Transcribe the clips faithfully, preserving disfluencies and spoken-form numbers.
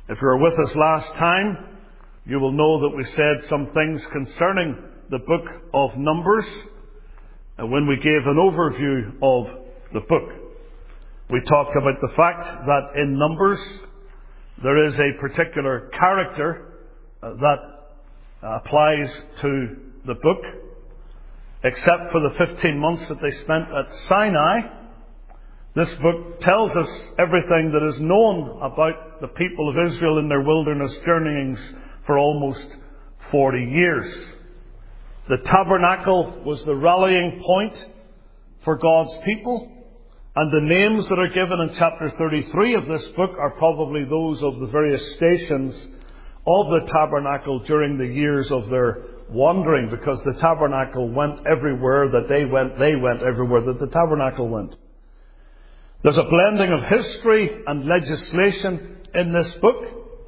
If you were with us last time, you will know that we said some things concerning the book of Numbers when we gave an overview of the book. We talked about the fact that in Numbers there is a particular character that applies to the book. Except for the fifteen months that they spent at Sinai, this book tells us everything that is known about the people of Israel in their wilderness journeyings for almost forty years. The tabernacle was the rallying point for God's people, and the names that are given in chapter thirty-three of this book are probably those of the various stations of the tabernacle during the years of their wandering, because the tabernacle went everywhere that they went, they went everywhere that the tabernacle went. There's a blending of history and legislation in this book,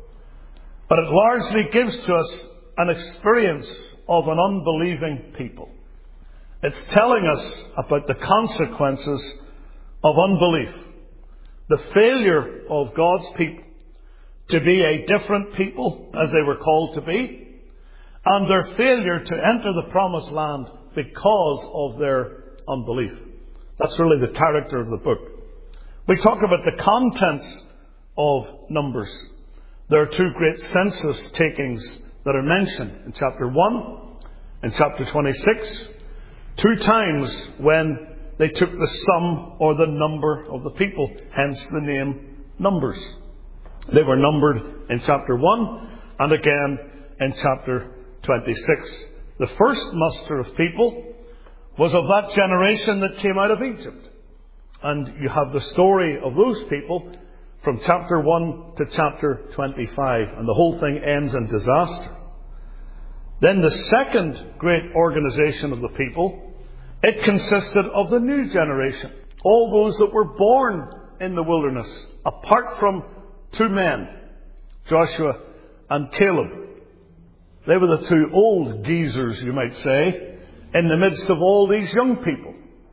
but it largely gives to us an experience of an unbelieving people. It's telling us about the consequences of unbelief, the failure of God's people to be a different people as they were called to be, and their failure to enter the promised land because of their unbelief. That's really the character of the book. We talk about the contents of Numbers. There are two great census takings that are mentioned in chapter one and chapter twenty-six. Two times when they took the sum or the number of the people, hence the name Numbers. They were numbered in chapter one and again in chapter twenty-six. The first muster of people was of that generation that came out of Egypt. And you have the story of those people from chapter one to chapter twenty-five. And the whole thing ends in disaster. Then the second great organization of the people, it consisted of the new generation. All those that were born in the wilderness, apart from two men, Joshua and Caleb. They were the two old geezers, you might say, in the midst of all these young people.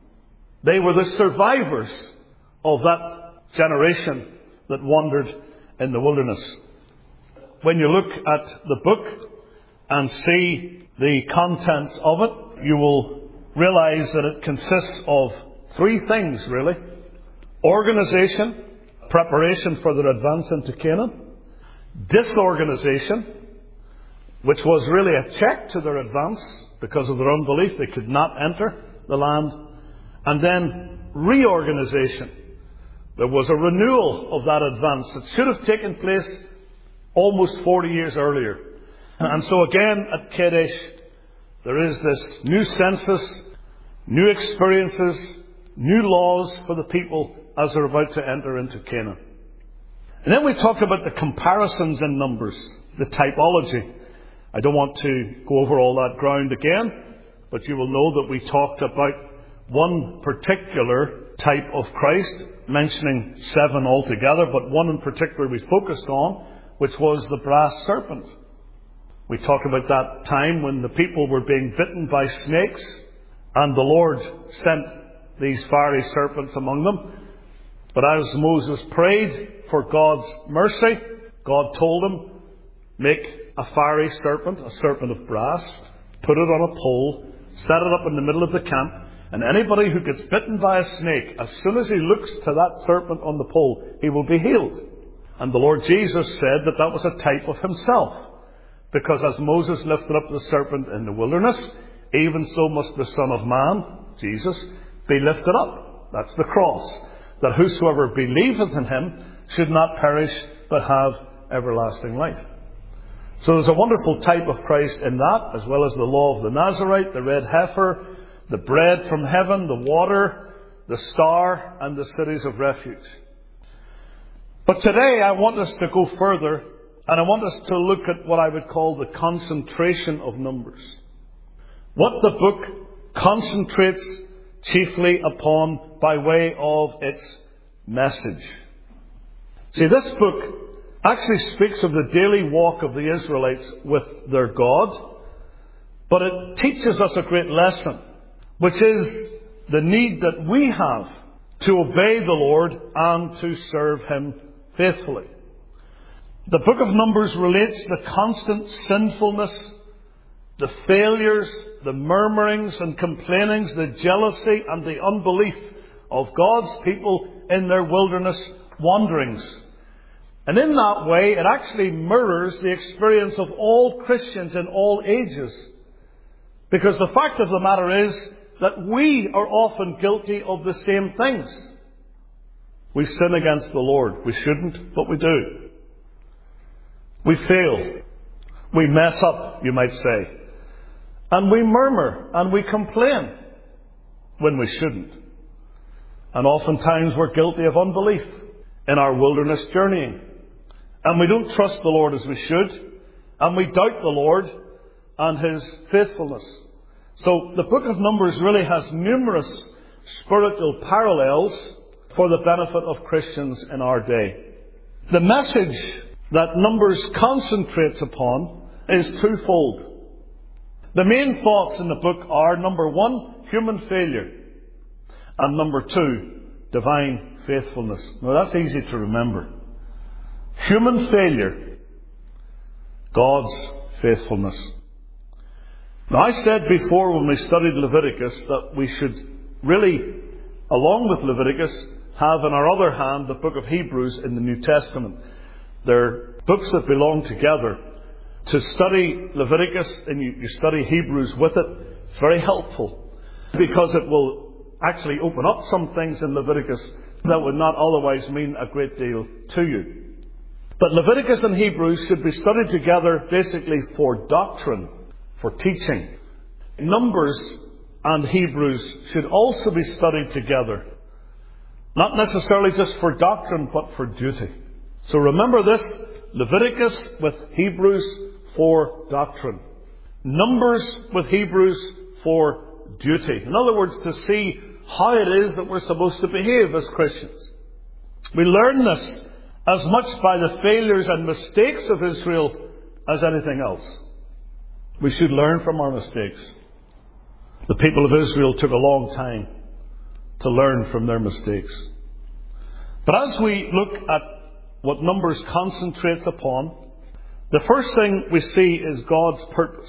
They were the survivors of that generation that wandered in the wilderness. When you look at the book and see the contents of it, you will realize that it consists of three things, really. Organization, preparation for their advance into Canaan. Disorganization, which was really a check to their advance because of their unbelief. They could not enter the land. And then reorganization. There was a renewal of that advance that should have taken place almost forty years earlier. And so again at Kadesh, there is this new census, new experiences, new laws for the people as they're about to enter into Canaan. And then we talk about the comparisons in Numbers, the typology. I don't want to go over all that ground again, but you will know that we talked about one particular type of Christ, mentioning seven altogether, but one in particular we focused on, which was the brass serpent. We talked about that time when the people were being bitten by snakes, and the Lord sent these fiery serpents among them. But as Moses prayed for God's mercy, God told him, make a fiery serpent, a serpent of brass, put it on a pole, set it up in the middle of the camp, and anybody who gets bitten by a snake, as soon as he looks to that serpent on the pole, he will be healed. And the Lord Jesus said that that was a type of himself. Because as Moses lifted up the serpent in the wilderness, even so must the Son of Man, Jesus, be lifted up. That's the cross. That whosoever believeth in him should not perish, but have everlasting life. So there's a wonderful type of Christ in that, as well as the law of the Nazarite, the red heifer, the bread from heaven, the water, the star, and the cities of refuge. But today I want us to go further, and I want us to look at what I would call the concentration of Numbers. What the book concentrates chiefly upon by way of its message. See, this book actually speaks of the daily walk of the Israelites with their God, but it teaches us a great lesson, which is the need that we have to obey the Lord and to serve him faithfully. The book of Numbers relates the constant sinfulness, the failures, the murmurings and complainings, the jealousy and the unbelief of God's people in their wilderness wanderings. And in that way, it actually mirrors the experience of all Christians in all ages. Because the fact of the matter is that we are often guilty of the same things. We sin against the Lord. We shouldn't, but we do. We fail. We mess up, you might say. And we murmur and we complain when we shouldn't. And oftentimes we're guilty of unbelief in our wilderness journeying. And we don't trust the Lord as we should. And we doubt the Lord and His faithfulness. So the book of Numbers really has numerous spiritual parallels for the benefit of Christians in our day. The message that Numbers concentrates upon is twofold. The main thoughts in the book are, number one, human failure. And number two, divine faithfulness. Now that's easy to remember. Human failure, God's faithfulness. Now I said before when we studied Leviticus that we should really, along with Leviticus, have in our other hand the book of Hebrews in the New Testament. They're books that belong together. To study Leviticus and you, you study Hebrews with it, it's very helpful because it will actually open up some things in Leviticus that would not otherwise mean a great deal to you. But Leviticus and Hebrews should be studied together basically for doctrine, for teaching. Numbers and Hebrews should also be studied together. Not necessarily just for doctrine, but for duty. So remember this, Leviticus with Hebrews for doctrine. Numbers with Hebrews for duty. In other words, to see how it is that we're supposed to behave as Christians. We learn this as much by the failures and mistakes of Israel as anything else. We should learn from our mistakes. The people of Israel took a long time to learn from their mistakes. But as we look at what Numbers concentrates upon, the first thing we see is God's purpose.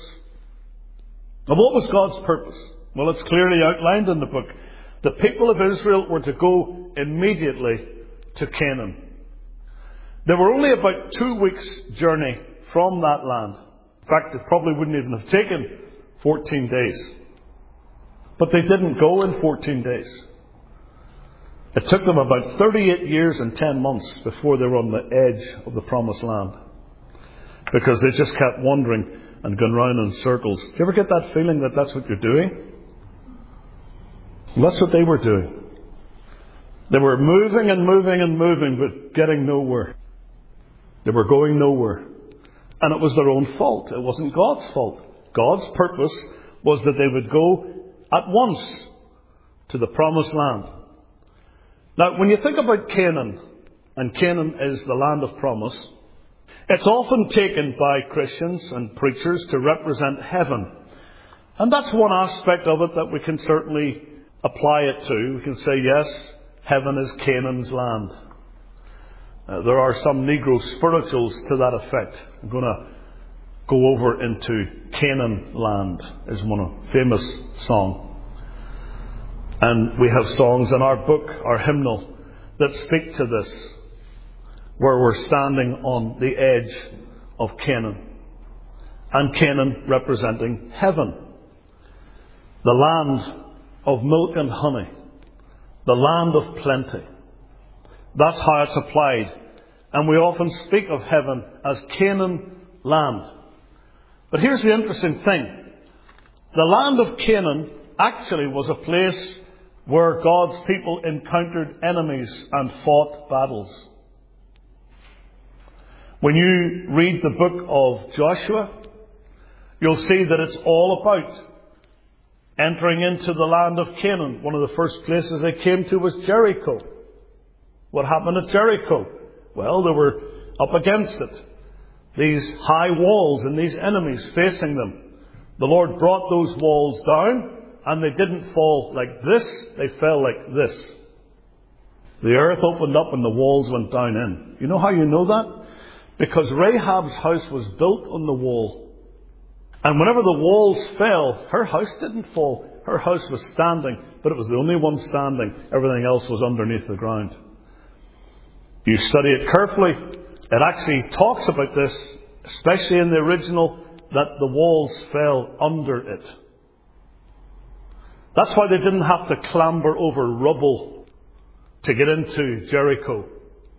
And what was God's purpose? Well, it's clearly outlined in the book. The people of Israel were to go immediately to Canaan. They were only about two weeks' journey from that land. In fact, it probably wouldn't even have taken fourteen days. But they didn't go in fourteen days. It took them about thirty-eight years and ten months before they were on the edge of the promised land. Because they just kept wandering and going round in circles. Do you ever get that feeling that that's what you're doing? Well, that's what they were doing. They were moving and moving and moving, but getting nowhere. They were going nowhere. And it was their own fault. It wasn't God's fault. God's purpose was that they would go at once to the promised land. Now, when you think about Canaan, and Canaan is the land of promise, it's often taken by Christians and preachers to represent heaven. And that's one aspect of it that we can certainly apply it to. We can say, yes, heaven is Canaan's land. Uh, there are some Negro spirituals to that effect. I'm going to go over into Canaan land, is one of famous song. And we have songs in our book, our hymnal, that speak to this, where we're standing on the edge of Canaan. And Canaan representing heaven. The land of milk and honey. The land of plenty. That's how it's applied. And we often speak of heaven as Canaan land. But here's the interesting thing. The land of Canaan actually was a place where God's people encountered enemies and fought battles. When you read the book of Joshua, you'll see that it's all about entering into the land of Canaan. One of the first places they came to was Jericho. What happened at Jericho? Well, they were up against it. These high walls and these enemies facing them. The Lord brought those walls down, and they didn't fall like this, they fell like this. The earth opened up and the walls went down in. You know how you know that? Because Rahab's house was built on the wall. And whenever the walls fell, her house didn't fall. Her house was standing, but it was the only one standing. Everything else was underneath the ground. You study it carefully, it actually talks about this, especially in the original, that the walls fell under it. That's why they didn't have to clamber over rubble to get into Jericho.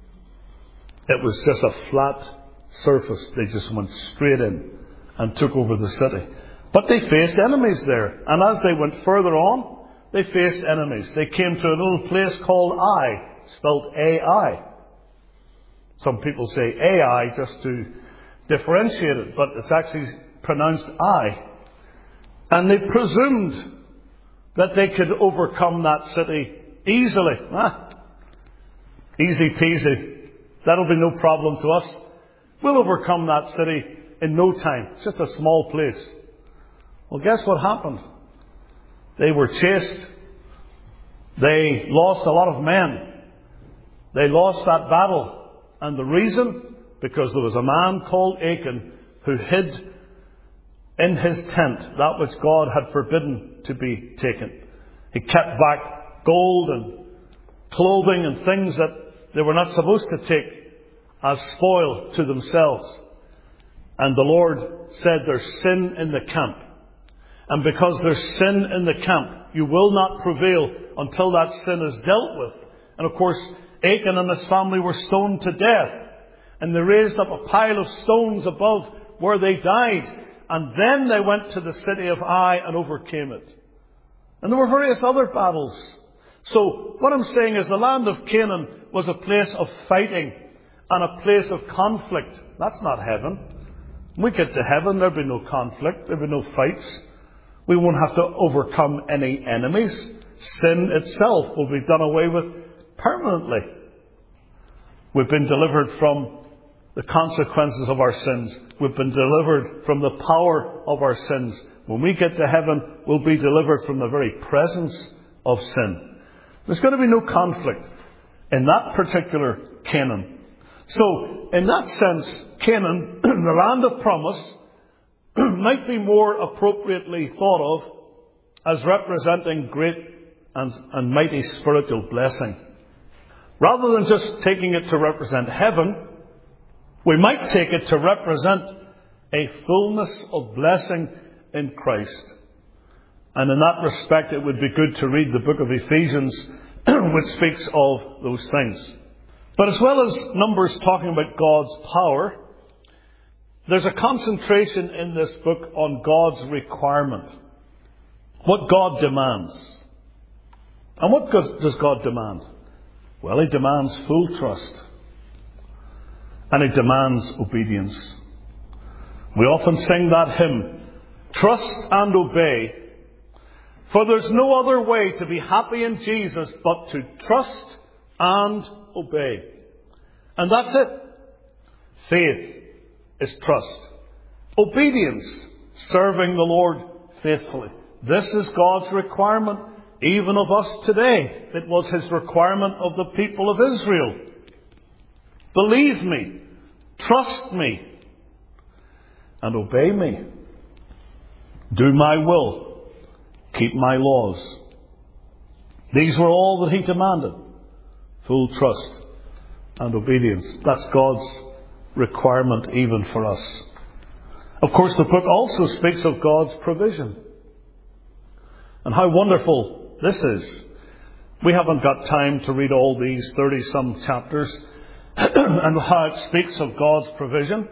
It was just a flat surface. They just went straight in and took over the city. But they faced enemies there. And as they went further on, they faced enemies. They came to an old place called Ai, spelled A I. Some people say A I just to differentiate it, but it's actually pronounced I. And they presumed that they could overcome that city easily. Ah, easy peasy. That'll be no problem to us. We'll overcome that city in no time. It's just a small place. Well, guess what happened? They were chased. They lost a lot of men. They lost that battle. And the reason? Because there was a man called Achan who hid in his tent that which God had forbidden to be taken. He kept back gold and clothing and things that they were not supposed to take as spoil to themselves. And the Lord said, there's sin in the camp. And because there's sin in the camp, you will not prevail until that sin is dealt with. And of course, Achan and his family were stoned to death. And they raised up a pile of stones above where they died. And then they went to the city of Ai and overcame it. And there were various other battles. So what I'm saying is the land of Canaan was a place of fighting and a place of conflict. That's not heaven. When we get to heaven, there'll be no conflict. There'll be no fights. We won't have to overcome any enemies. Sin itself will be done away with permanently. We've been delivered from the consequences of our sins. We've been delivered from the power of our sins. When we get to heaven, we'll be delivered from the very presence of sin. There's going to be no conflict in that particular Canaan. So, in that sense, Canaan, the land of promise, might be more appropriately thought of as representing great and, and mighty spiritual blessing. Rather than just taking it to represent heaven, we might take it to represent a fullness of blessing in Christ. And in that respect, it would be good to read the book of Ephesians, which speaks of those things. But as well as Numbers talking about God's power, there's a concentration in this book on God's requirement. What God demands. And what does God demand? Well, He demands full trust. And He demands obedience. We often sing that hymn, trust and obey. For there's no other way to be happy in Jesus but to trust and obey. And that's it. Faith is trust. Obedience, serving the Lord faithfully. This is God's requirement, even of us today. It was His requirement of the people of Israel. Believe me, trust me, and obey me. Do my will, keep my laws. These were all that He demanded. Full trust and obedience. That's God's requirement even for us. Of course, the book also speaks of God's provision. And how wonderful this is. We haven't got time to read all these thirty-some chapters and how it speaks of God's provision.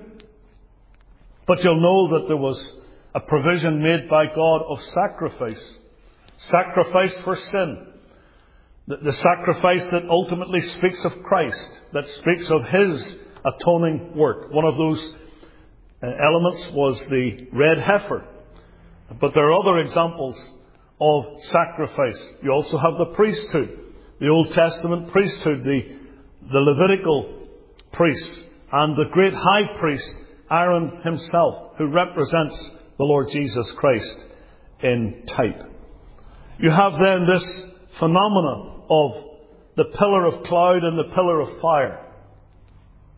But you'll know that there was a provision made by God of sacrifice. Sacrifice for sin. The, the sacrifice that ultimately speaks of Christ, that speaks of His atoning work. One of those uh, elements was the red heifer. But there are other examples of sacrifice. You also have the priesthood, the Old Testament priesthood, the, the Levitical priests, and the great high priest, Aaron himself, who represents the Lord Jesus Christ in type. You have then this phenomenon of the pillar of cloud and the pillar of fire.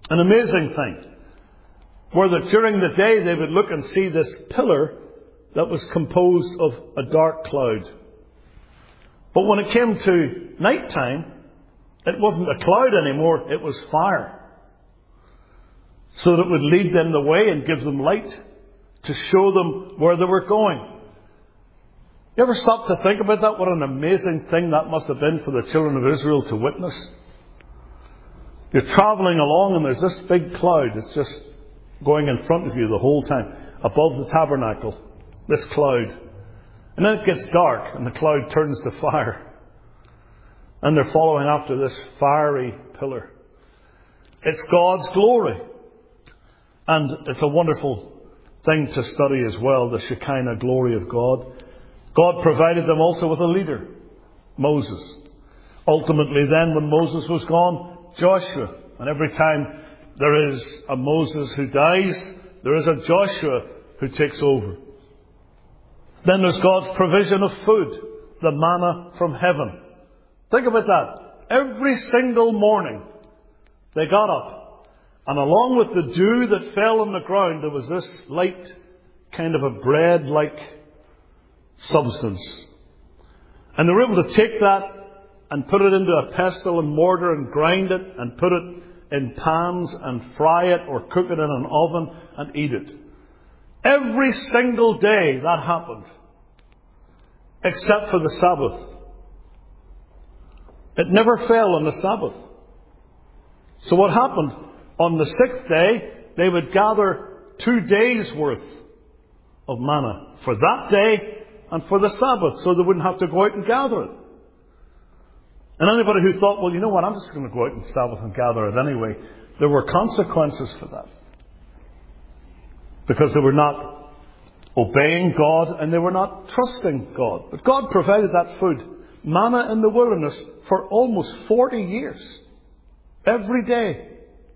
An amazing thing. Where that during the day they would look and see this pillar that was composed of a dark cloud. But when it came to night time, it wasn't a cloud anymore, it was fire. So that it would lead them the way and give them light to show them where they were going. You ever stop to think about that? What an amazing thing that must have been for the children of Israel to witness. You're travelling along and there's this big cloud that's just going in front of you the whole time, above the tabernacle, this cloud. And then it gets dark and the cloud turns to fire. And they're following after this fiery pillar. It's God's glory. And it's a wonderful thing to study as well, the Shekinah glory of God. God provided them also with a leader, Moses. Ultimately then, when Moses was gone, Joshua. And every time there is a Moses who dies, there is a Joshua who takes over. Then there's God's provision of food, the manna from heaven. Think about that. Every single morning they got up, and along with the dew that fell on the ground, there was this light kind of a bread-like substance. And they were able to take that and put it into a pestle and mortar and grind it and put it in pans and fry it or cook it in an oven and eat it. Every single day that happened, except for the Sabbath. It never fell on the Sabbath. So what happened? On the sixth day, they would gather two days' worth of manna for that day and for the Sabbath, so they wouldn't have to go out and gather it. And anybody who thought, well, you know what, I'm just going to go out on Sabbath and gather it anyway, there were consequences for that. Because they were not obeying God and they were not trusting God. But God provided that food, manna in the wilderness, for almost forty years. Every day.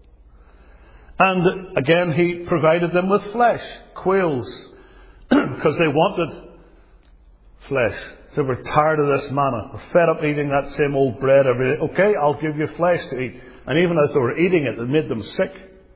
And again, He provided them with flesh, quails, because they wanted flesh. So we're tired of this manna. We're fed up eating that same old bread every day. Okay, I'll give you flesh to eat. And even as they were eating it, it made them sick.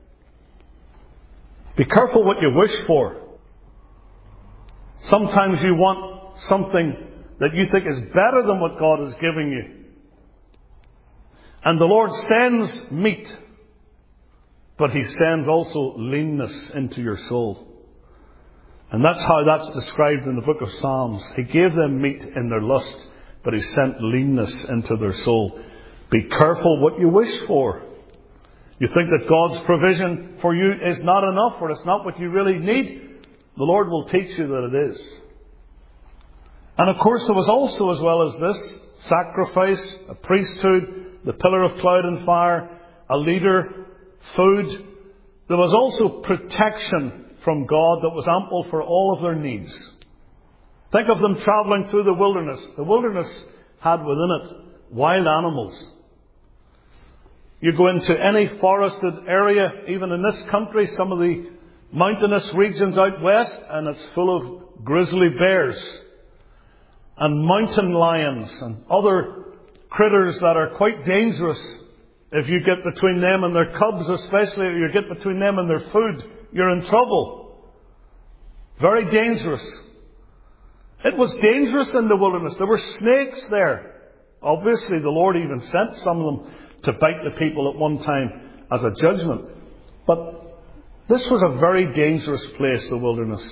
Be careful what you wish for. Sometimes you want something that you think is better than what God is giving you. And the Lord sends meat, but He sends also leanness into your soul. And that's how that's described in the book of Psalms. He gave them meat in their lust, but He sent leanness into their soul. Be careful what you wish for. You think that God's provision for you is not enough, or it's not what you really need. The Lord will teach you that it is. And of course there was also, as well as this, sacrifice, a priesthood, the pillar of cloud and fire, a leader, food. There was also protection from God that was ample for all of their needs. Think of them travelling through the wilderness. The wilderness had within it wild animals. You go into any forested area, even in this country, some of the mountainous regions out west, and it's full of grizzly bears and mountain lions and other critters that are quite dangerous. If you get between them and their cubs, especially if you get between them and their food, you're in trouble. Very dangerous. It was dangerous in the wilderness. There were snakes there. Obviously, the Lord even sent some of them to bite the people at one time as a judgment. But this was a very dangerous place, the wilderness.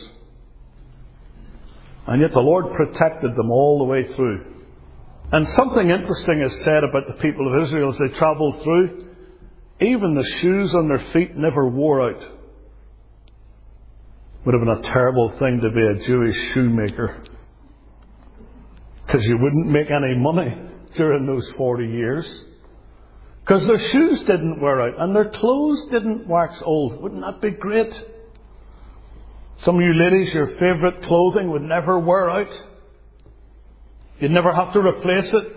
And yet the Lord protected them all the way through. And something interesting is said about the people of Israel as they travelled through. Even the shoes on their feet never wore out. Would have been a terrible thing to be a Jewish shoemaker. Because you wouldn't make any money during those forty years. Because their shoes didn't wear out and their clothes didn't wax old. Wouldn't that be great? Some of you ladies, your favourite clothing would never wear out. You'd never have to replace it.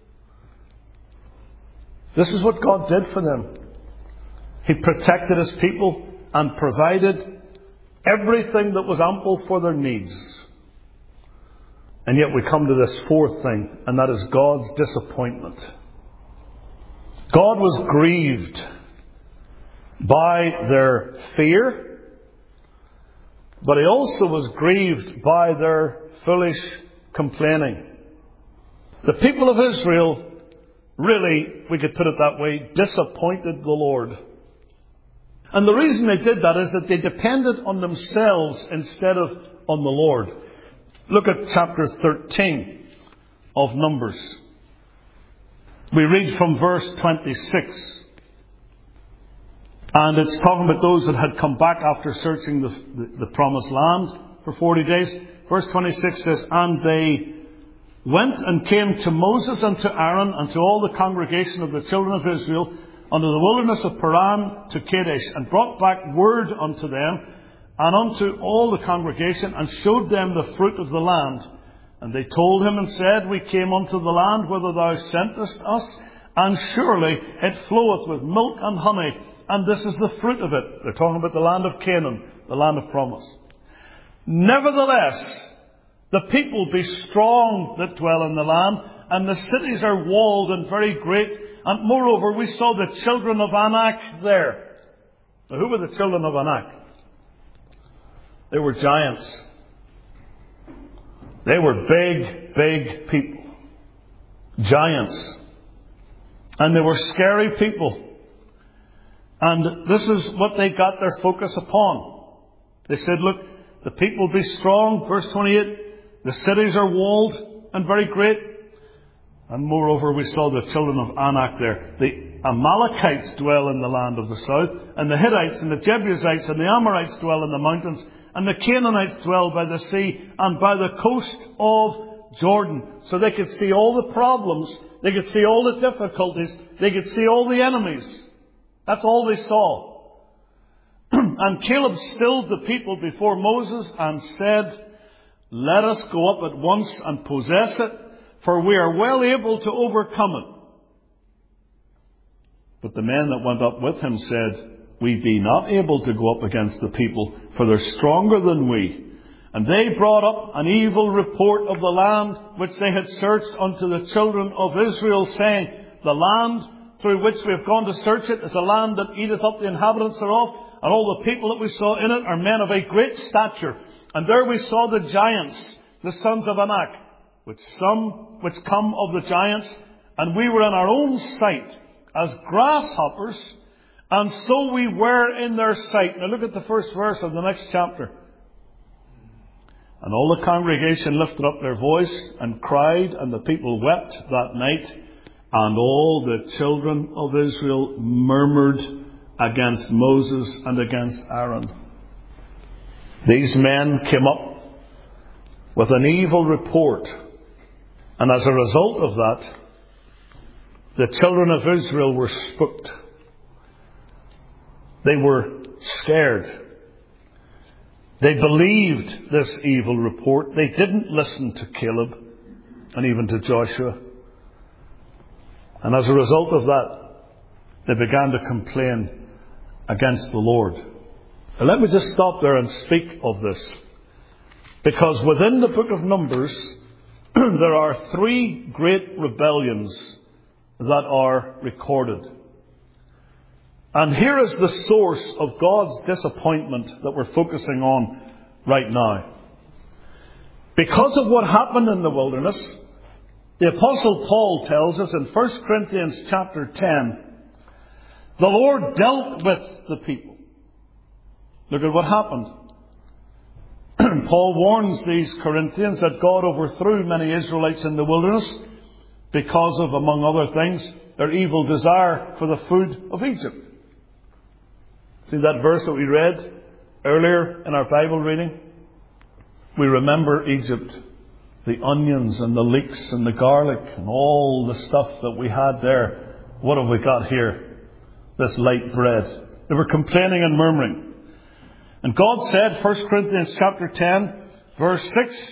This is what God did for them. He protected His people and provided everything that was ample for their needs. And yet we come to this fourth thing, and that is God's disappointment. God was grieved by their fear, but he also was grieved by their foolish complaining. The people of Israel really, we could put it that way, disappointed the Lord. And the reason they did that is that they depended on themselves instead of on the Lord. Look at chapter thirteen of Numbers. We read from verse twenty-six. And it's talking about those that had come back after searching the, the, the promised land for forty days. Verse twenty-six says, "And they went and came to Moses and to Aaron and to all the congregation of the children of Israel unto the wilderness of Paran to Kadesh, and brought back word unto them and unto all the congregation, and showed them the fruit of the land. And they told him and said, We came unto the land whither thou sentest us, and surely it floweth with milk and honey, and this is the fruit of it." They're talking about the land of Canaan, the land of promise. "Nevertheless, the people be strong that dwell in the land, and the cities are walled and very great. And moreover, we saw the children of Anak there." Now, who were the children of Anak? They were giants. They were big, big people. Giants. And they were scary people. And this is what they got their focus upon. They said, look, the people be strong. Verse twenty-eight, the cities are walled and very great. And moreover, we saw the children of Anak there. The Amalekites dwell in the land of the south, and the Hittites and the Jebusites and the Amorites dwell in the mountains, and the Canaanites dwell by the sea and by the coast of Jordan. So they could see all the problems. They could see all the difficulties. They could see all the enemies. That's all they saw. And Caleb stilled the people before Moses and said, "Let us go up at once and possess it, for we are well able to overcome it." But the men that went up with him said, "We be not able to go up against the people, for they're stronger than we." And they brought up an evil report of the land which they had searched unto the children of Israel, saying, "The land through which we have gone to search it is a land that eateth up the inhabitants thereof, and all the people that we saw in it are men of a great stature. And there we saw the giants, the sons of Anak, which some which come of the giants, and we were in our own sight as grasshoppers, and so we were in their sight." Now look at the first verse of the next chapter. "And all the congregation lifted up their voice and cried, and the people wept that night, and all the children of Israel murmured against Moses and against Aaron." These men came up with an evil report. And as a result of that, the children of Israel were spooked. They were scared. They believed this evil report. They didn't listen to Caleb and even to Joshua. And as a result of that, they began to complain against the Lord. Now let me just stop there and speak of this. Because within the book of Numbers, there are three great rebellions that are recorded. And here is the source of God's disappointment that we're focusing on right now. Because of what happened in the wilderness, the Apostle Paul tells us in First Corinthians chapter ten, the Lord dealt with the people. Look at what happened. Paul warns these Corinthians that God overthrew many Israelites in the wilderness because of, among other things, their evil desire for the food of Egypt. See that verse that we read earlier in our Bible reading? We remember Egypt, the onions and the leeks and the garlic and all the stuff that we had there. What have we got here? This light bread. They were complaining and murmuring. And God said, First Corinthians chapter ten, verse six.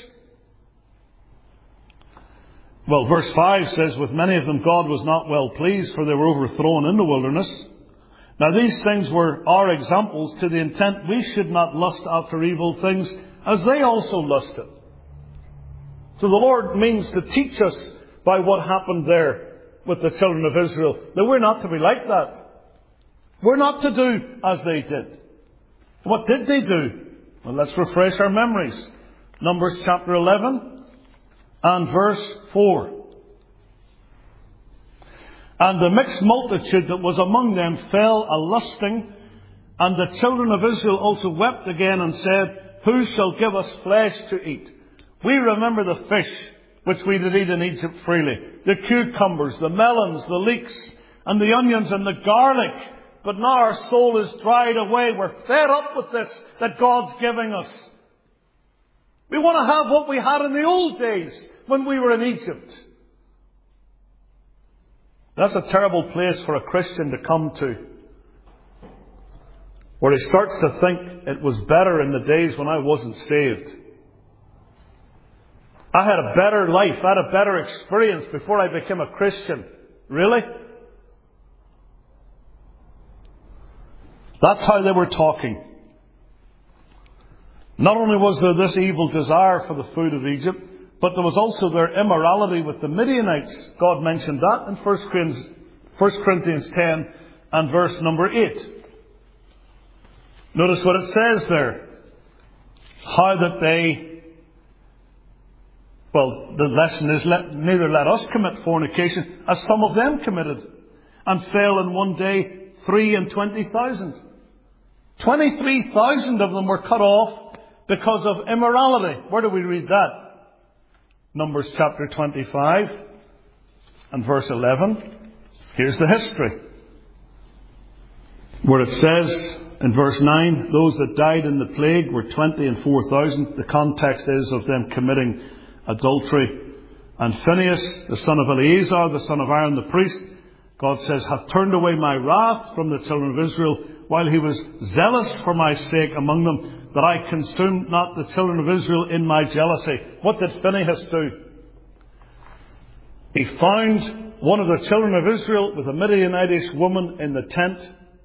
Well, verse five says, "With many of them God was not well pleased, for they were overthrown in the wilderness." Now these things were our examples, to the intent we should not lust after evil things, as they also lusted. So the Lord means to teach us by what happened there with the children of Israel, that we're not to be like that. We're not to do as they did. What did they do? Well, let's refresh our memories. Numbers chapter eleven and verse four. And the mixed multitude that was among them fell a lusting, and the children of Israel also wept again and said, Who shall give us flesh to eat? We remember the fish which we did eat in Egypt freely, the cucumbers, the melons, the leeks, and the onions and the garlic. But now our soul is dried away. We're fed up with this that God's giving us. We want to have what we had in the old days when we were in Egypt. That's a terrible place for a Christian to come to, where he starts to think it was better in the days when I wasn't saved. I had a better life, I had a better experience before I became a Christian. Really? That's how they were talking. Not only was there this evil desire for the food of Egypt, but there was also their immorality with the Midianites. God mentioned that in First Corinthians ten and verse number eight. Notice what it says there. How that they, well, the lesson is let, neither let us commit fornication as some of them committed, and fell in one day three and twenty thousand. Twenty-three thousand of them were cut off because of immorality. Where do we read that? Numbers chapter twenty-five and verse eleven. Here's the history. Where it says in verse nine, those that died in the plague were twenty and four thousand. The context is of them committing adultery. And Phinehas, the son of Eleazar, the son of Aaron the priest, God says, hath turned away my wrath from the children of Israel, while he was zealous for my sake among them, that I consumed not the children of Israel in my jealousy. What did Phinehas do? He found one of the children of Israel with a Midianitish woman in the tent,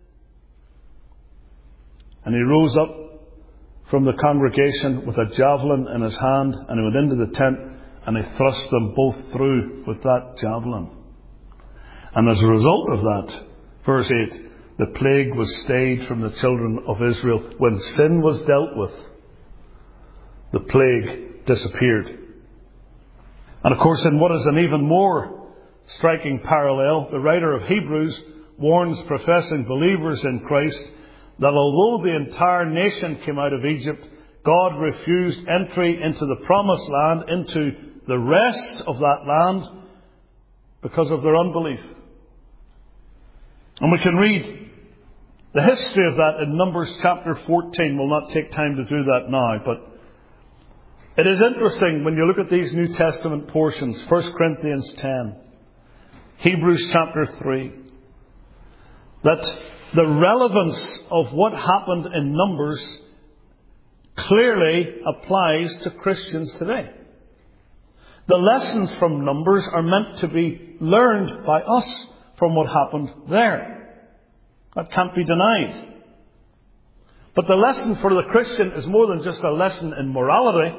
and he rose up from the congregation with a javelin in his hand, and he went into the tent, and he thrust them both through with that javelin. And as a result of that, verse eight, the plague was stayed from the children of Israel. When sin was dealt with, the plague disappeared. And of course, in what is an even more striking parallel, the writer of Hebrews warns professing believers in Christ that although the entire nation came out of Egypt, God refused entry into the promised land, into the rest of that land, because of their unbelief. And we can read the history of that in Numbers chapter fourteen. We'll not take time to do that now, but it is interesting when you look at these New Testament portions, First Corinthians ten, Hebrews chapter three, that the relevance of what happened in Numbers clearly applies to Christians today. The lessons from Numbers are meant to be learned by us from what happened there. That can't be denied. But the lesson for the Christian is more than just a lesson in morality.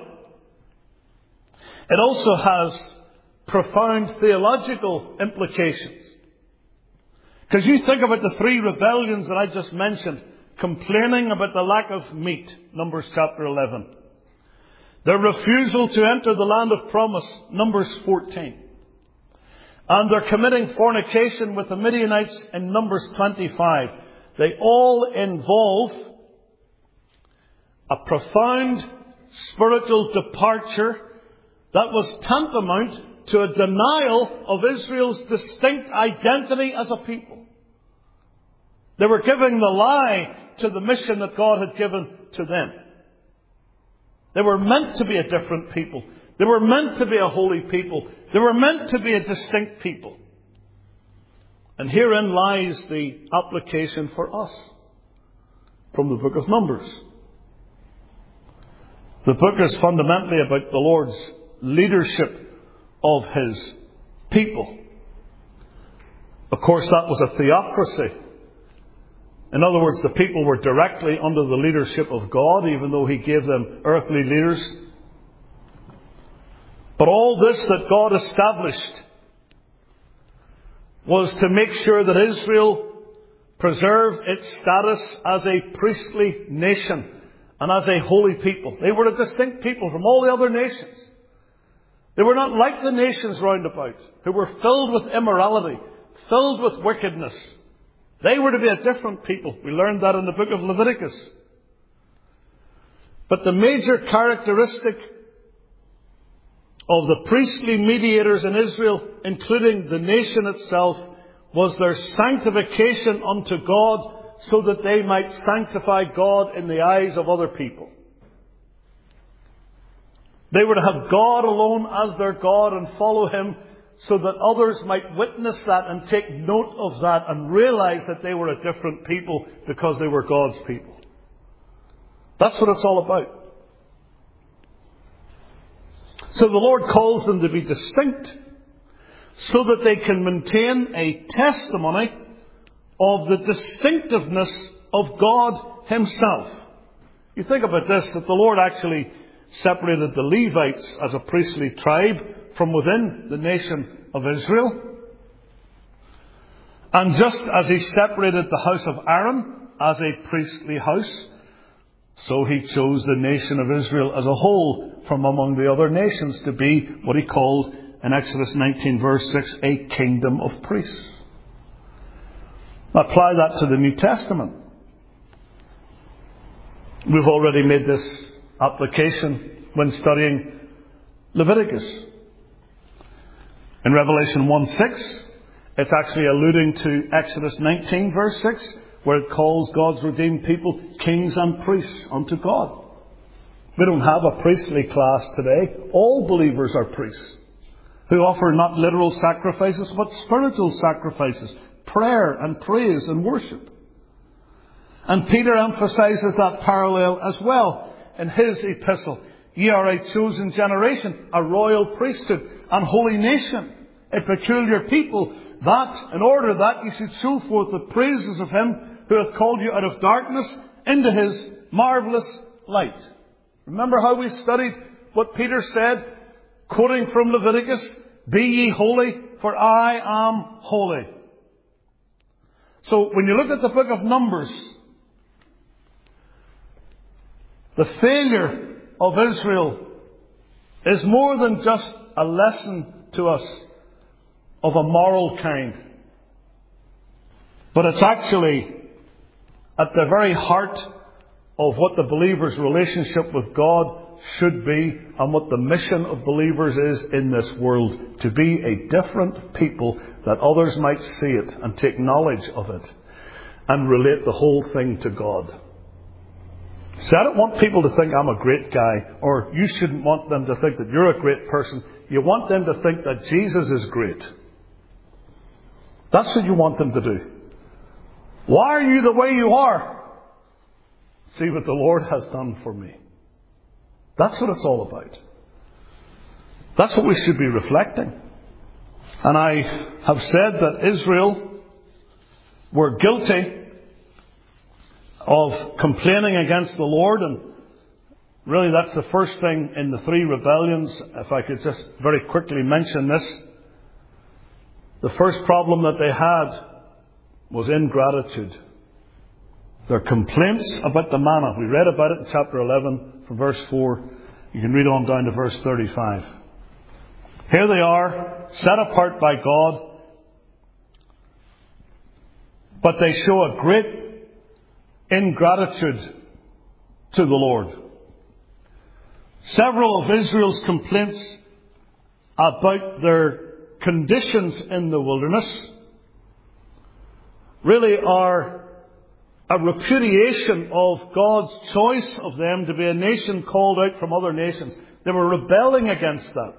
It also has profound theological implications. Because you think about the three rebellions that I just mentioned, complaining about the lack of meat, Numbers chapter eleven. Their refusal to enter the land of promise, Numbers fourteen. And they're committing fornication with the Midianites in Numbers twenty-five. They all involve a profound spiritual departure that was tantamount to a denial of Israel's distinct identity as a people. They were giving the lie to the mission that God had given to them. They were meant to be a different people. They were meant to be a holy people. They were meant to be a distinct people. And herein lies the application for us from the book of Numbers. The book is fundamentally about the Lord's leadership of His people. Of course, that was a theocracy. In other words, the people were directly under the leadership of God, even though He gave them earthly leaders. But all this that God established was to make sure that Israel preserved its status as a priestly nation and as a holy people. They were a distinct people from all the other nations. They were not like the nations round about, who were filled with immorality, filled with wickedness. They were to be a different people. We learned that in the book of Leviticus. But the major characteristic of the priestly mediators in Israel, including the nation itself, was their sanctification unto God, so that they might sanctify God in the eyes of other people. They were to have God alone as their God and follow Him, so that others might witness that and take note of that and realize that they were a different people because they were God's people. That's what it's all about. So the Lord calls them to be distinct, so that they can maintain a testimony of the distinctiveness of God Himself. You think about this, that the Lord actually separated the Levites as a priestly tribe from within the nation of Israel. And just as He separated the house of Aaron as a priestly house, so He chose the nation of Israel as a whole from among the other nations to be what He called in Exodus nineteen verse six, a kingdom of priests. Apply that to the New Testament. We've already made this application when studying Leviticus. In Revelation one six, it's actually alluding to Exodus nineteen verse six, where it calls God's redeemed people kings and priests unto God. We don't have a priestly class today. All believers are priests, who offer not literal sacrifices, but spiritual sacrifices, prayer and praise and worship. And Peter emphasizes that parallel as well in his epistle. Ye are a chosen generation, a royal priesthood, and holy nation, a peculiar people, that in order that you should show forth the praises of Him who hath called you out of darkness into His marvellous light. Remember how we studied what Peter said, quoting from Leviticus, be ye holy, for I am holy. So when you look at the book of Numbers, the failure of Israel is more than just a lesson to us of a moral kind. But it's actually at the very heart of what the believer's relationship with God should be and what the mission of believers is in this world. To be a different people that others might see it and take knowledge of it and relate the whole thing to God. See, I don't want people to think I'm a great guy, or you shouldn't want them to think that you're a great person. You want them to think that Jesus is great. That's what you want them to do. Why are you the way you are? See what the Lord has done for me. That's what it's all about. That's what we should be reflecting. And I have said that Israel were guilty of complaining against the Lord, and really that's the first thing in the three rebellions. If I could just very quickly mention this. The first problem that they had was ingratitude. Their complaints about the manna. We read about it in chapter eleven from verse four. You can read on down to verse thirty-five. Here they are, set apart by God, but they show a great ingratitude to the Lord. Several of Israel's complaints about their conditions in the wilderness really are a repudiation of God's choice of them to be a nation called out from other nations. They were rebelling against that.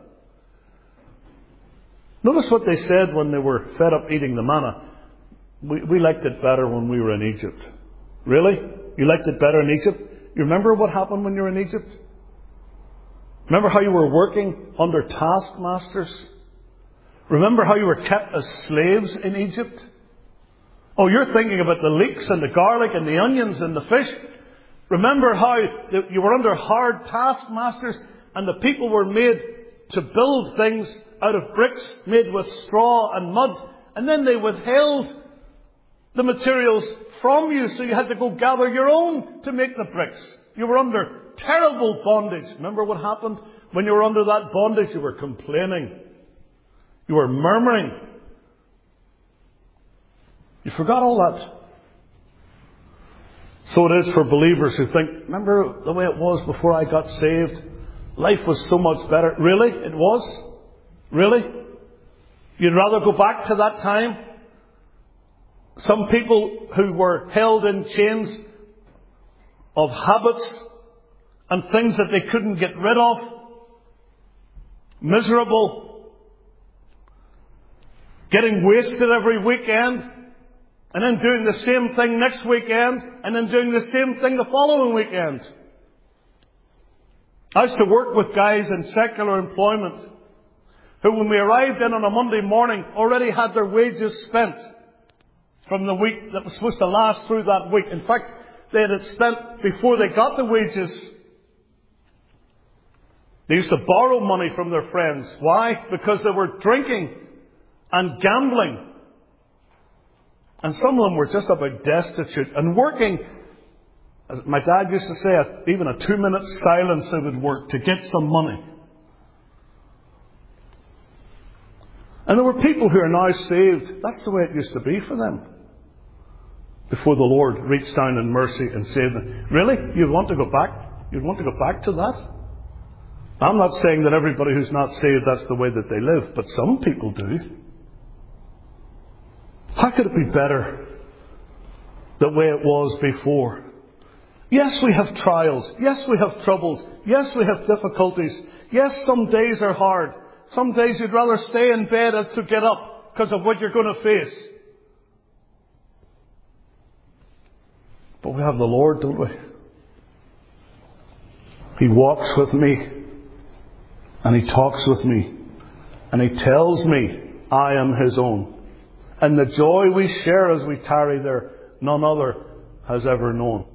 Notice what they said when they were fed up eating the manna. We, we liked it better when we were in Egypt. Really? You liked it better in Egypt? You remember what happened when you were in Egypt? Remember how you were working under taskmasters? Remember how you were kept as slaves in Egypt? Oh, you're thinking about the leeks and the garlic and the onions and the fish. Remember how you were under hard taskmasters and the people were made to build things out of bricks made with straw and mud. And then they withheld the materials from you, so you had to go gather your own to make the bricks. You were under terrible bondage. Remember what happened when you were under that bondage? You were complaining. You were murmuring. You forgot all that. So it is for believers who think, remember the way it was before I got saved? Life was so much better. Really? It was? Really? You'd rather go back to that time? Some people who were held in chains of habits and things that they couldn't get rid of. Miserable. Getting wasted every weekend. And then doing the same thing next weekend. And then doing the same thing the following weekend. I used to work with guys in secular employment who, when we arrived in on a Monday morning, already had their wages spent from the week that was supposed to last through that week. In fact, they had it spent before they got the wages. They used to borrow money from their friends. Why? Because they were drinking and gambling. And some of them were just about destitute and working. As my dad used to say, even a two-minute silence they would work to get some money. And there were people who are now saved. That's the way it used to be for them. Before the Lord reached down in mercy and saved them. Really? You'd want to go back? You'd want to go back to that? I'm not saying that everybody who's not saved, that's the way that they live. But some people do. How could it be better the way it was before? Yes, we have trials. Yes, we have troubles. Yes, we have difficulties. Yes, some days are hard. Some days you'd rather stay in bed than to get up because of what you're going to face. But we have the Lord, don't we? He walks with me. And He talks with me. And He tells me I am His own. And the joy we share as we tarry there, none other has ever known.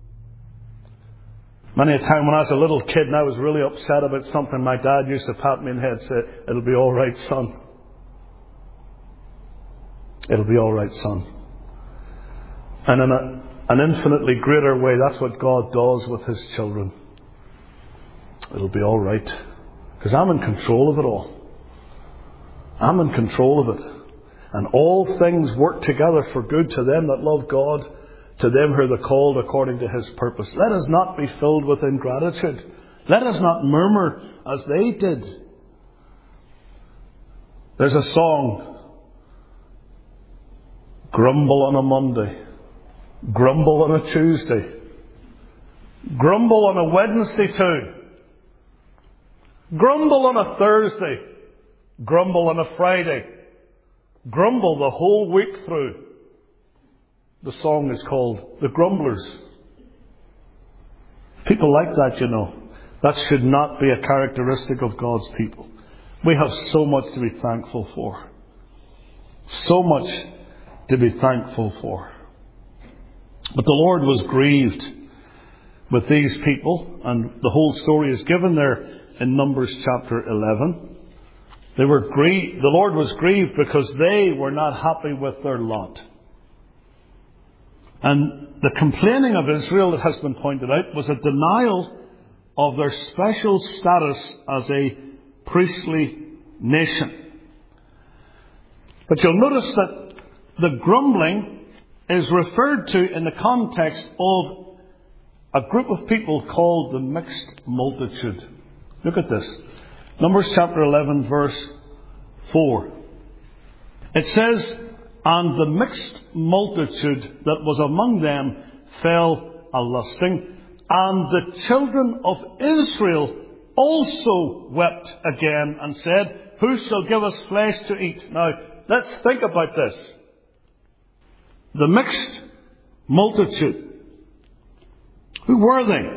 Many a time when I was a little kid and I was really upset about something, my dad used to pat me in the head and say, "It'll be all right, son. It'll be all right, son." And in a, an infinitely greater way, that's what God does with His children. It'll be all right. Because I'm in control of it all. I'm in control of it. And all things work together for good to them that love God, to them who are the called according to His purpose. Let us not be filled with ingratitude. Let us not murmur as they did. There's a song. Grumble on a Monday. Grumble on a Tuesday. Grumble on a Wednesday too. Grumble on a Thursday. Grumble on a Friday. Grumble the whole week through. The song is called The Grumblers. People like that, you know. That should not be a characteristic of God's people. We have so much to be thankful for. So much to be thankful for. But the Lord was grieved with these people, and the whole story is given there in Numbers chapter eleven. They were grieved. The Lord was grieved because they were not happy with their lot. And the complaining of Israel, it has been pointed out, was a denial of their special status as a priestly nation. But you'll notice that the grumbling is referred to in the context of a group of people called the mixed multitude. Look at this. Numbers chapter eleven, verse four. It says, "And the mixed multitude that was among them fell a lusting, and the children of Israel also wept again and said, Who shall give us flesh to eat?" Now, let's think about this. The mixed multitude. Who were they?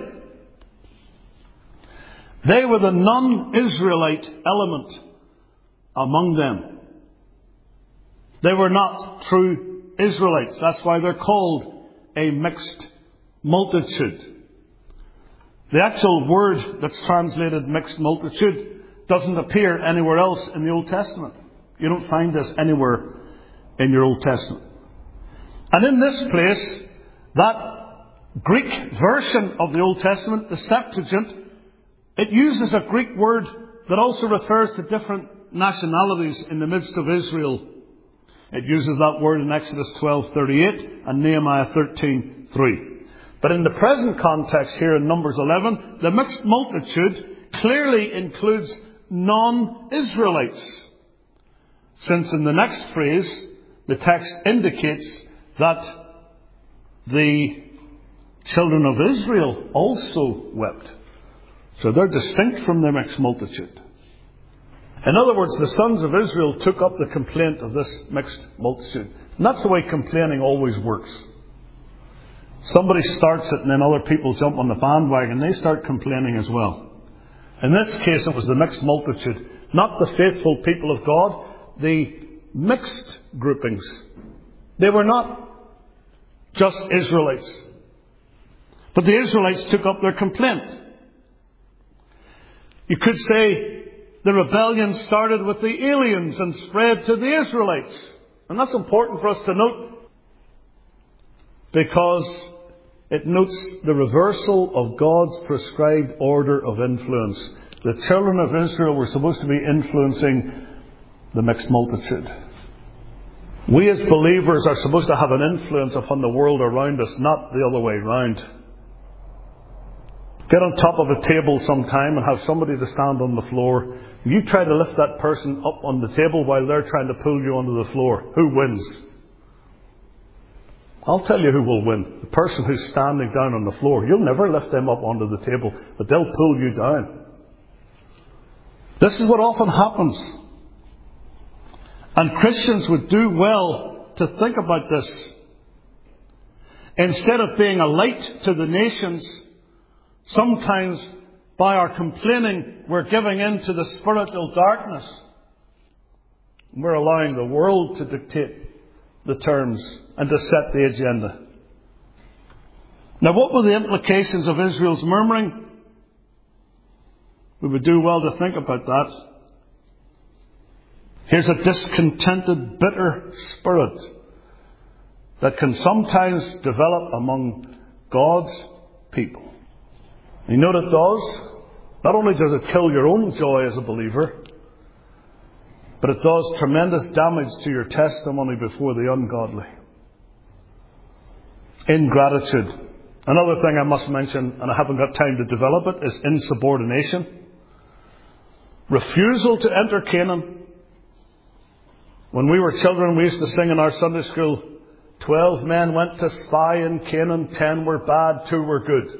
They were the non-Israelite element among them. They were not true Israelites. That's why they're called a mixed multitude. The actual word that's translated mixed multitude doesn't appear anywhere else in the Old Testament. You don't find this anywhere in your Old Testament. And in this place, that Greek version of the Old Testament, the Septuagint, it uses a Greek word that also refers to different nationalities in the midst of Israel. It uses that word in Exodus twelve thirty-eight and Nehemiah thirteen three. But in the present context here in Numbers eleven, the mixed multitude clearly includes non-Israelites. Since in the next phrase, the text indicates that the children of Israel also wept. So they're distinct from the mixed multitude. In other words, the sons of Israel took up the complaint of this mixed multitude. And that's the way complaining always works. Somebody starts it and then other people jump on the bandwagon. They start complaining as well. In this case, it was the mixed multitude, not the faithful people of God, the mixed groupings. They were not just Israelites. But the Israelites took up their complaint. You could say the rebellion started with the aliens and spread to the Israelites. And that's important for us to note, because it notes the reversal of God's prescribed order of influence. The children of Israel were supposed to be influencing the mixed multitude. We as believers are supposed to have an influence upon the world around us, not the other way round. Get on top of a table sometime and have somebody to stand on the floor. You try to lift that person up on the table while they're trying to pull you onto the floor. Who wins? I'll tell you who will win. The person who's standing down on the floor. You'll never lift them up onto the table, but they'll pull you down. This is what often happens. And Christians would do well to think about this. Instead of being a light to the nations, sometimes by our complaining, we're giving in to the spiritual darkness. We're allowing the world to dictate the terms and to set the agenda. Now, what were the implications of Israel's murmuring? We would do well to think about that. Here's a discontented, bitter spirit that can sometimes develop among God's people. You know what it does? Not only does it kill your own joy as a believer, but it does tremendous damage to your testimony before the ungodly. Ingratitude. Another thing I must mention, and I haven't got time to develop it, is insubordination. Refusal to enter Canaan. When we were children, we used to sing in our Sunday school, twelve men went to spy in Canaan, ten were bad, two were good.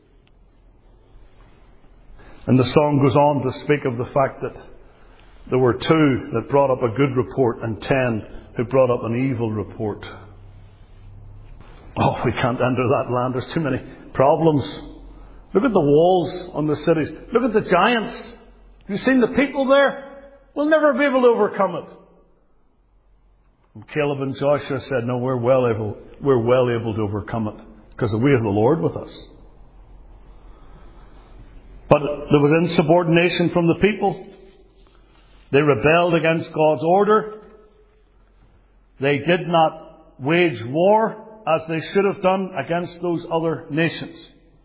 And the song goes on to speak of the fact that there were two that brought up a good report and ten who brought up an evil report. Oh, we can't enter that land. There's too many problems. Look at the walls on the cities. Look at the giants. Have you seen the people there? We'll never be able to overcome it. And Caleb and Joshua said, no, we're well able, we're well able to overcome it because we have the Lord with us. But there was insubordination from the people. They rebelled against God's order. They did not wage war as they should have done against those other nations.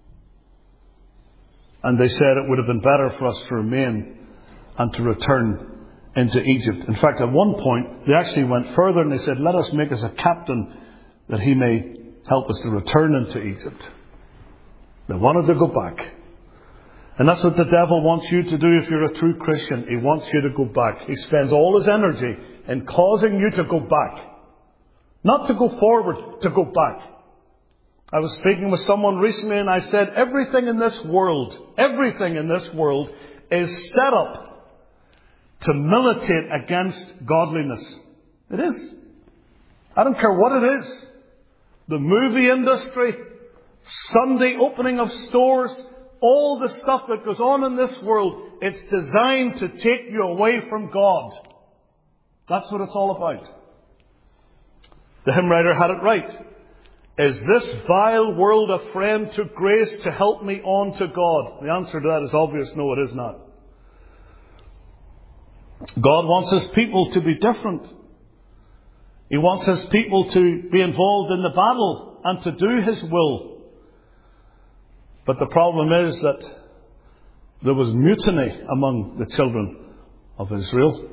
And they said it would have been better for us to remain and to return into Egypt. In fact, at one point, they actually went further and they said, let us make us a captain that he may help us to return into Egypt. They wanted to go back. And that's what the devil wants you to do if you're a true Christian. He wants you to go back. He spends all his energy in causing you to go back. Not to go forward, to go back. I was speaking with someone recently and I said, everything in this world, everything in this world is set up to militate against godliness. It is. I don't care what it is. The movie industry, Sunday opening of stores, all the stuff that goes on in this world, it's designed to take you away from God. That's what it's all about. The hymn writer had it right. Is this vile world a friend to grace to help me on to God? The answer to that is obvious. No, it is not. God wants His people to be different. He wants His people to be involved in the battle and to do His will. But the problem is that there was mutiny among the children of Israel.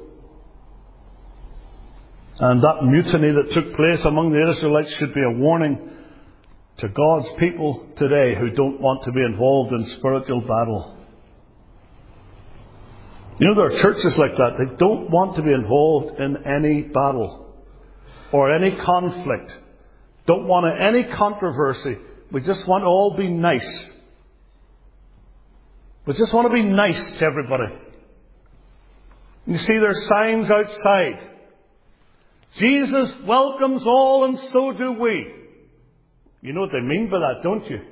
And that mutiny that took place among the Israelites should be a warning to God's people today who don't want to be involved in spiritual battle. You know, there are churches like that. They don't want to be involved in any battle or any conflict. Don't want any controversy. We just want to all be nice. We just want to be nice to everybody. You see, there's signs outside. Jesus welcomes all, and so do we. You know what they mean by that, don't you?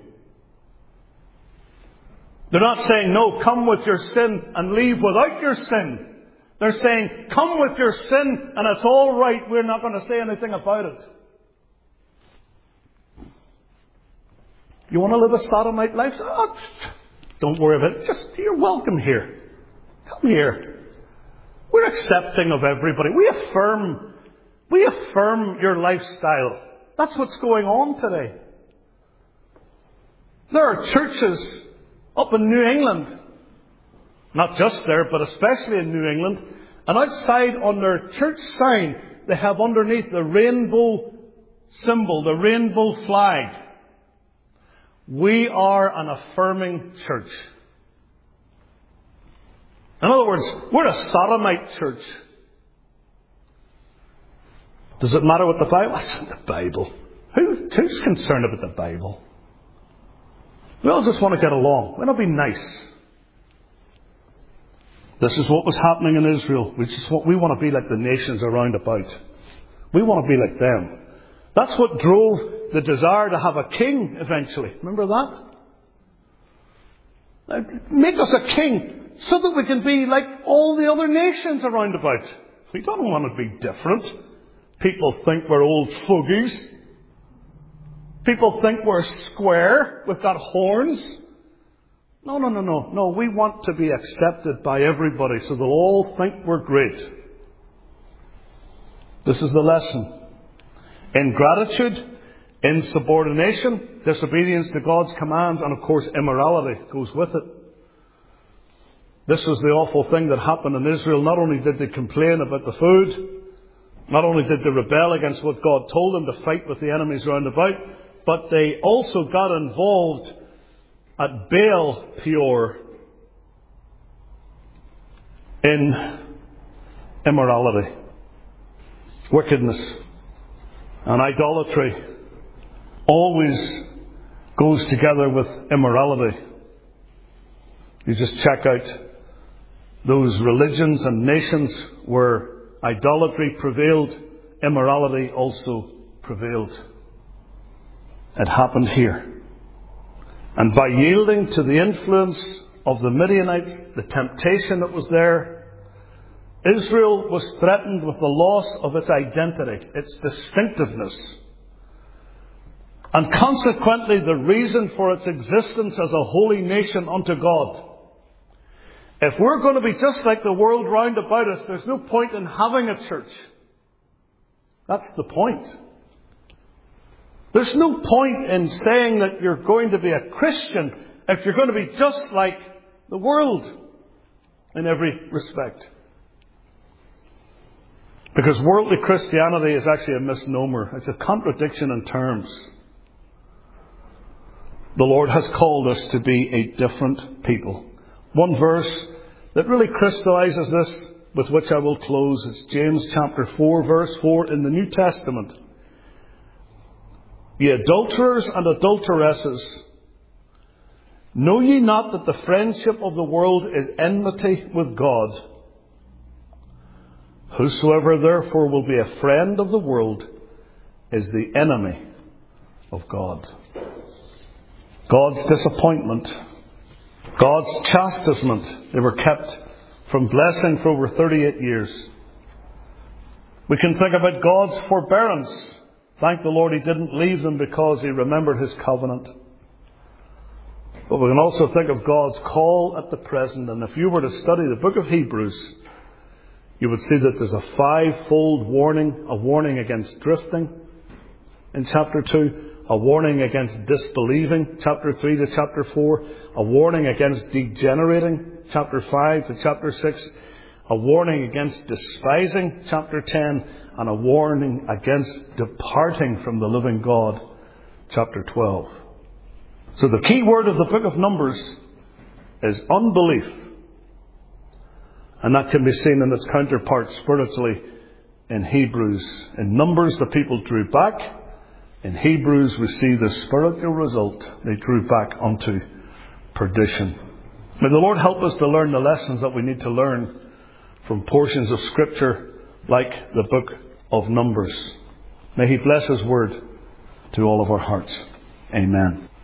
They're not saying, no, come with your sin and leave without your sin. They're saying, come with your sin and it's all right. We're not going to say anything about it. You want to live a sodomite life? Oh, don't worry about it. Just, you're welcome here. Come here. We're accepting of everybody. We affirm, we affirm your lifestyle. That's what's going on today. There are churches up in New England, not just there, but especially in New England, and outside on their church sign, they have underneath the rainbow symbol, the rainbow flag. We are an affirming church. In other words, we're a sodomite church. Does it matter what the Bible? It's in the Bible. Who, who's concerned about the Bible? We all just want to get along. We want to be nice. This is what was happening in Israel. We just want, we want to be like the nations around about. We want to be like them. That's what drove the desire to have a king eventually. Remember that? Make us a king so that we can be like all the other nations around about. We don't want to be different. People think we're old fogies. People think we're square. We've got horns. No, no, no, no. No, we want to be accepted by everybody so they'll all think we're great. This is the lesson. Ingratitude, insubordination, disobedience to God's commands, and of course immorality goes with it. This was the awful thing that happened in Israel. Not only did they complain about the food, not only did they rebel against what God told them to fight with the enemies round about, but they also got involved at Baal Peor in immorality, wickedness, and idolatry. Always goes together with immorality. You just check out those religions and nations where idolatry prevailed, immorality also prevailed. It happened here. And by yielding to the influence of the Midianites, the temptation that was there, Israel was threatened with the loss of its identity, its distinctiveness, and consequently the reason for its existence as a holy nation unto God. If we're going to be just like the world round about us, there's no point in having a church. That's the point. There's no point in saying that you're going to be a Christian if you're going to be just like the world in every respect. Because worldly Christianity is actually a misnomer. It's a contradiction in terms. The Lord has called us to be a different people. One verse that really crystallizes this, with which I will close, is James chapter four, verse four in the New Testament. Ye adulterers and adulteresses, know ye not that the friendship of the world is enmity with God? Whosoever therefore will be a friend of the world is the enemy of God. God's disappointment, God's chastisement, they were kept from blessing for over thirty-eight years. We can think about God's forbearance. Thank the Lord He didn't leave them because He remembered His covenant. But we can also think of God's call at the present. And if you were to study the book of Hebrews, you would see that there's a five-fold warning, a warning against drifting in chapter two, a warning against disbelieving, chapter three to chapter four, a warning against degenerating, chapter five to chapter six, a warning against despising, chapter ten, and a warning against departing from the living God, chapter twelve. So the key word of the book of Numbers is unbelief. And that can be seen in its counterpart spiritually in Hebrews. In Numbers, the people drew back. In Hebrews, we see the spiritual result. They drew back unto perdition. May the Lord help us to learn the lessons that we need to learn from portions of Scripture like the book of Numbers. May He bless His word to all of our hearts. Amen.